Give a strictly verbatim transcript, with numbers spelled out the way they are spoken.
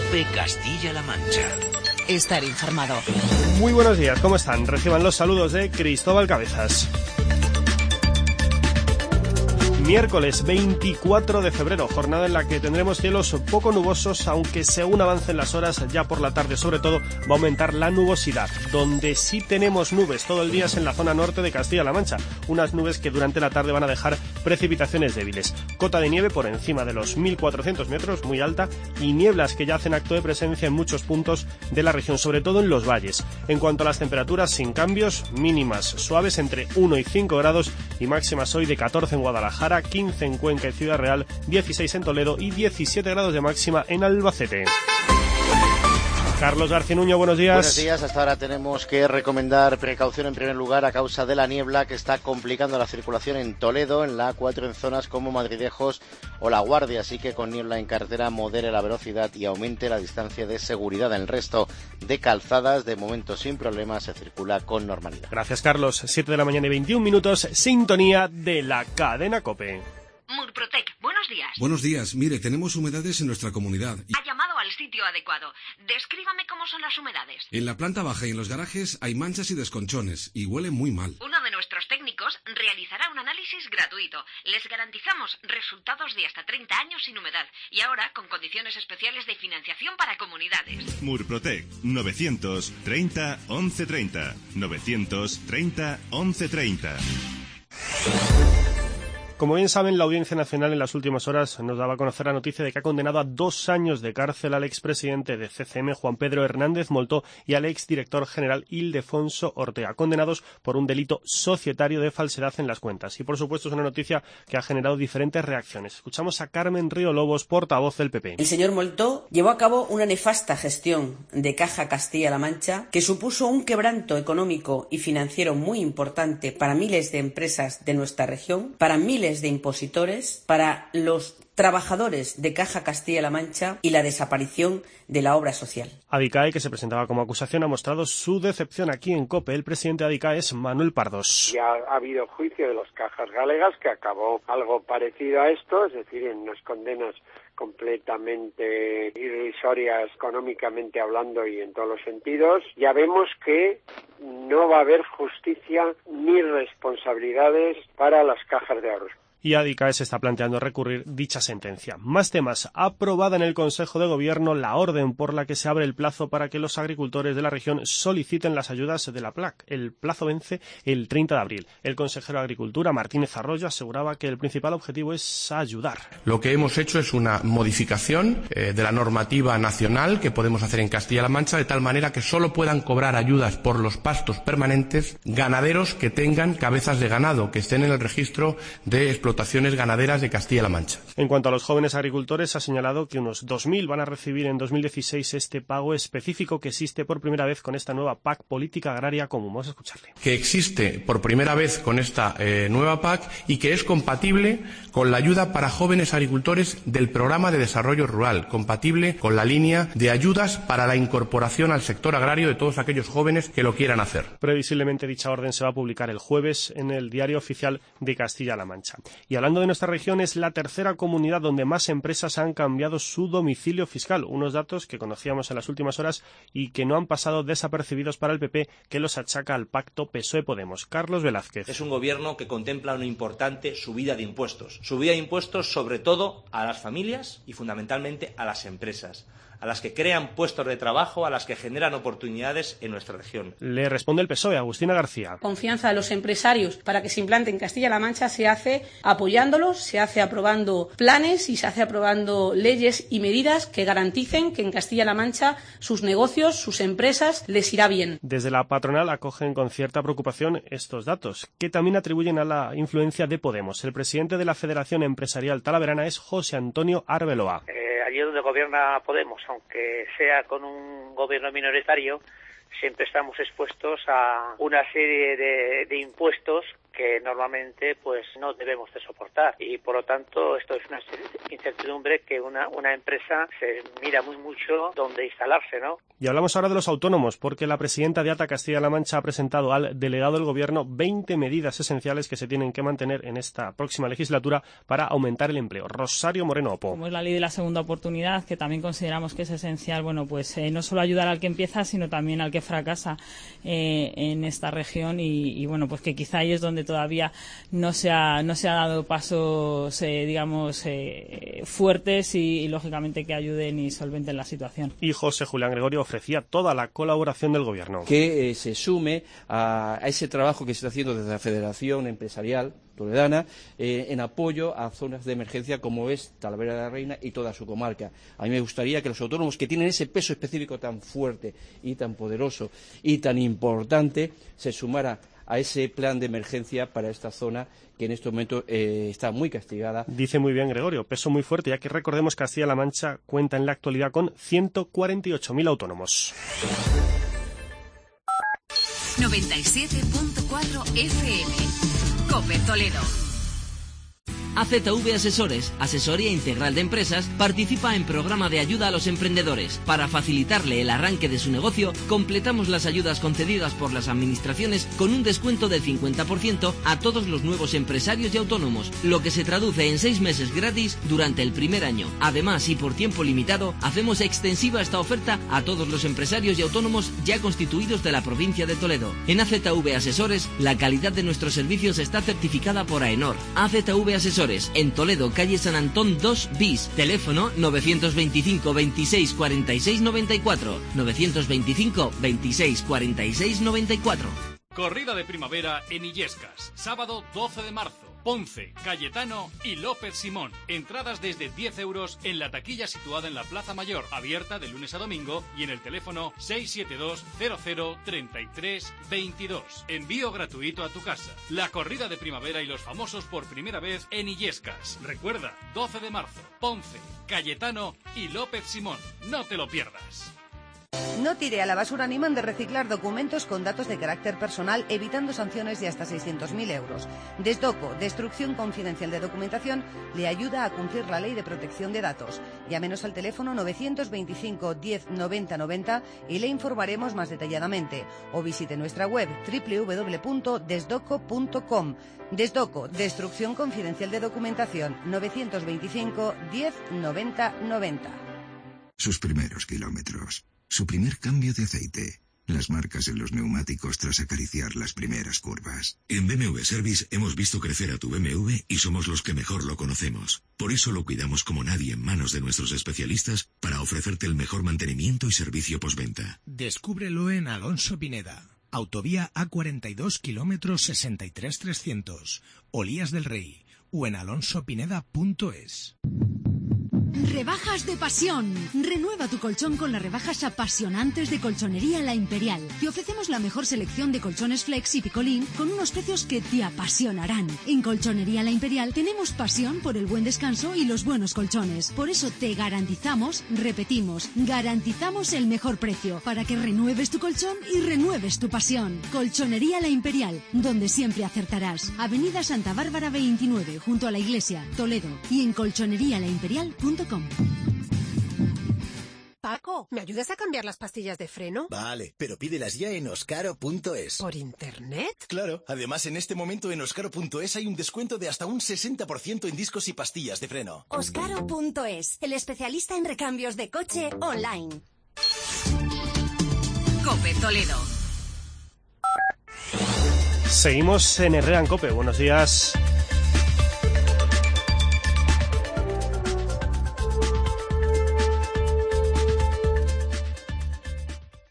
COPE Castilla-La Mancha. Estar informado. Muy buenos días, ¿cómo están? Reciban los saludos de Cristóbal Cabezas. Miércoles veinticuatro de febrero, jornada en la que tendremos cielos poco nubosos, aunque según avancen las horas, ya por la tarde sobre todo, va a aumentar la nubosidad. Donde sí tenemos nubes todo el día es en la zona norte de Castilla-La Mancha, unas nubes que durante la tarde van a dejar precipitaciones débiles. Cota de nieve por encima de los mil cuatrocientos metros, muy alta, y nieblas que ya hacen acto de presencia en muchos puntos de la región, sobre todo en los valles. En cuanto a las temperaturas, sin cambios, mínimas suaves entre uno y cinco grados y máximas hoy de catorce en Guadalajara, quince en Cuenca y Ciudad Real, dieciséis en Toledo y diecisiete grados de máxima en Albacete. Carlos García Nuño, buenos días. Buenos días. Hasta ahora tenemos que recomendar precaución en primer lugar a causa de la niebla que está complicando la circulación en Toledo, en la A cuatro en zonas como Madridejos o La Guardia, así que con niebla en carretera modere la velocidad y aumente la distancia de seguridad. En el resto de calzadas, de momento sin problemas, se circula con normalidad. Gracias, Carlos. siete de la mañana y veintiún minutos, sintonía de la cadena COPE. Murprotec, buenos días. Buenos días. Mire, tenemos humedades en nuestra comunidad. Y... Ha llamado al sitio adecuado. Descríbame cómo son las humedades. En la planta baja y en los garajes hay manchas y desconchones y huele muy mal. Uno de nuestros técnicos realizará un análisis gratuito. Les garantizamos resultados de hasta treinta años sin humedad y ahora con condiciones especiales de financiación para comunidades. Murprotec, novecientos treinta once treinta. novecientos treinta once treinta. Como bien saben, la Audiencia Nacional en las últimas horas nos daba a conocer la noticia de que ha condenado a dos años de cárcel al expresidente de C C M, Juan Pedro Hernández Moltó, y al exdirector general Ildefonso Ortega, condenados por un delito societario de falsedad en las cuentas. Y por supuesto es una noticia que ha generado diferentes reacciones. Escuchamos a Carmen Río Lobos, portavoz del P P. El señor Moltó llevó a cabo una nefasta gestión de Caja Castilla-La Mancha que supuso un quebranto económico y financiero muy importante para miles de empresas de nuestra región, para miles de impositores, para los trabajadores de Caja Castilla-La Mancha y la desaparición de la obra social. Adicae, que se presentaba como acusación, ha mostrado su decepción aquí en COPE. El presidente de Adicae es Manuel Pardos. Ya ha habido juicio de las cajas galegas que acabó algo parecido a esto, es decir, en unas condenas completamente irrisorias económicamente hablando y en todos los sentidos. Ya vemos que no va a haber justicia ni responsabilidades para las cajas de ahorros. Y Adicae se está planteando recurrir dicha sentencia. Más temas. Aprobada en el Consejo de Gobierno la orden por la que se abre el plazo para que los agricultores de la región soliciten las ayudas de la P A C. El plazo vence el treinta de abril. El consejero de Agricultura, Martínez Arroyo, aseguraba que el principal objetivo es ayudar. Lo que hemos hecho es una modificación eh, de la normativa nacional que podemos hacer en Castilla-La Mancha, de tal manera que solo puedan cobrar ayudas por los pastos permanentes ganaderos que tengan cabezas de ganado, que estén en el registro de explotación ganaderas de Castilla-La Mancha. En cuanto a los jóvenes agricultores, ha señalado que unos dos mil van a recibir en dos mil dieciséis este pago específico que existe por primera vez con esta nueva P A C, Política Agraria Común. Vamos a escucharle. Que existe por primera vez con esta eh, nueva P A C y que es compatible con la ayuda para jóvenes agricultores del Programa de Desarrollo Rural, compatible con la línea de ayudas para la incorporación al sector agrario de todos aquellos jóvenes que lo quieran hacer. Previsiblemente dicha orden se va a publicar el jueves en el Diario Oficial de Castilla-La Mancha. Y hablando de nuestra región, es la tercera comunidad donde más empresas han cambiado su domicilio fiscal. Unos datos que conocíamos en las últimas horas y que no han pasado desapercibidos para el P P, que los achaca al pacto P S O E-Podemos. Carlos Velázquez. Es un gobierno que contempla una importante subida de impuestos. Subida de impuestos sobre todo a las familias y fundamentalmente a las empresas, a las que crean puestos de trabajo, a las que generan oportunidades en nuestra región. Le responde el P S O E, Agustina García. Confianza de los empresarios para que se implante en Castilla-La Mancha se hace apoyándolos, se hace aprobando planes y se hace aprobando leyes y medidas que garanticen que en Castilla-La Mancha sus negocios, sus empresas, les irá bien. Desde la patronal acogen con cierta preocupación estos datos, que también atribuyen a la influencia de Podemos. El presidente de la Federación Empresarial Talaverana es José Antonio Arbeloa. Eh, allí donde gobierna Podemos, aunque sea con un gobierno minoritario, siempre estamos expuestos a una serie de, de impuestos que normalmente pues no debemos de soportar. Y por lo tanto esto es una incertidumbre que una, una empresa se mira muy mucho dónde instalarse, ¿no? Y hablamos ahora de los autónomos, porque la presidenta de A T A Castilla-La Mancha ha presentado al delegado del Gobierno veinte medidas esenciales que se tienen que mantener en esta próxima legislatura para aumentar el empleo. Rosario Moreno Opo. Como es la ley de la segunda oportunidad, que también consideramos que es esencial, bueno, pues eh, no solo ayudar al que empieza, sino también al que fracasa eh, en esta región y, y bueno, pues que quizá ahí es donde todavía no se ha, no se ha dado pasos, eh, digamos, eh, fuertes y, y lógicamente que ayuden y solventen la situación. Y José Julián Gregorio ofrecía toda la colaboración del Gobierno. Que eh, se sume a, a ese trabajo que se está haciendo desde la Federación Empresarial Toledana eh, en apoyo a zonas de emergencia como es Talavera de la Reina y toda su comarca. A mí me gustaría que los autónomos que tienen ese peso específico tan fuerte y tan poderoso y tan importante se sumara a ese plan de emergencia para esta zona que en este momento eh, está muy castigada. Dice muy bien Gregorio, peso muy fuerte, ya que recordemos que Castilla-La Mancha cuenta en la actualidad con ciento cuarenta y ocho mil autónomos. noventa y siete punto cuatro F M. COPE Toledo. A Z V Asesores, Asesoría Integral de Empresas, participa en programa de ayuda a los emprendedores. Para facilitarle el arranque de su negocio, completamos las ayudas concedidas por las administraciones con un descuento del cincuenta por ciento a todos los nuevos empresarios y autónomos, lo que se traduce en seis meses gratis durante el primer año. Además, y por tiempo limitado, hacemos extensiva esta oferta a todos los empresarios y autónomos ya constituidos de la provincia de Toledo. En A Z V Asesores, la calidad de nuestros servicios está certificada por AENOR. A Z V Asesores, en Toledo, calle San Antón dos bis, teléfono novecientos veinticinco veintiséis cuarenta y seis noventa y cuatro, novecientos veinticinco veintiséis cuarenta y seis noventa y cuatro. Corrida de primavera en Illescas, sábado doce de marzo. Ponce, Cayetano y López Simón. Entradas desde diez euros en la taquilla situada en la Plaza Mayor, abierta de lunes a domingo y en el teléfono seis siete dos cero cero treinta y tres veintidós. Envío gratuito a tu casa. La corrida de primavera y los famosos por primera vez en Illescas. Recuerda, doce de marzo, Ponce, Cayetano y López Simón. No te lo pierdas. No tire a la basura ni mande reciclar documentos con datos de carácter personal, evitando sanciones de hasta seiscientos mil euros. Desdoco, Destrucción Confidencial de Documentación, le ayuda a cumplir la Ley de Protección de Datos. Llámenos al teléfono novecientos veinticinco diez noventa noventa y le informaremos más detalladamente. O visite nuestra web doble u doble u doble u punto desdoco punto com. Desdoco, Destrucción Confidencial de Documentación, novecientos veinticinco diez noventa noventa. Sus primeros kilómetros. Su primer cambio de aceite. Las marcas en los neumáticos tras acariciar las primeras curvas. En B M W Service hemos visto crecer a tu B M W y somos los que mejor lo conocemos. Por eso lo cuidamos como nadie en manos de nuestros especialistas para ofrecerte el mejor mantenimiento y servicio postventa. Descúbrelo en Alonso Pineda. Autovía A cuarenta y dos, kilómetros sesenta y tres mil trescientos. Olías del Rey. O en alonso pineda punto es. Rebajas de pasión. Renueva tu colchón con las rebajas apasionantes de Colchonería La Imperial. Te ofrecemos la mejor selección de colchones flex y picolín con unos precios que te apasionarán. En Colchonería La Imperial tenemos pasión por el buen descanso y los buenos colchones. Por eso te garantizamos, repetimos, garantizamos el mejor precio para que renueves tu colchón y renueves tu pasión. Colchonería La Imperial, donde siempre acertarás. Avenida Santa Bárbara veintinueve, junto a la iglesia, Toledo. Y en colchonería la imperial punto com. Paco, ¿me ayudas a cambiar las pastillas de freno? Vale, pero pídelas ya en oscaro punto es. ¿Por internet? Claro, además en este momento en oscaro punto es hay un descuento de hasta un sesenta por ciento en discos y pastillas de freno. oscaro punto es, el especialista en recambios de coche online. COPE Toledo. Seguimos en Herrera en COPE. Buenos días.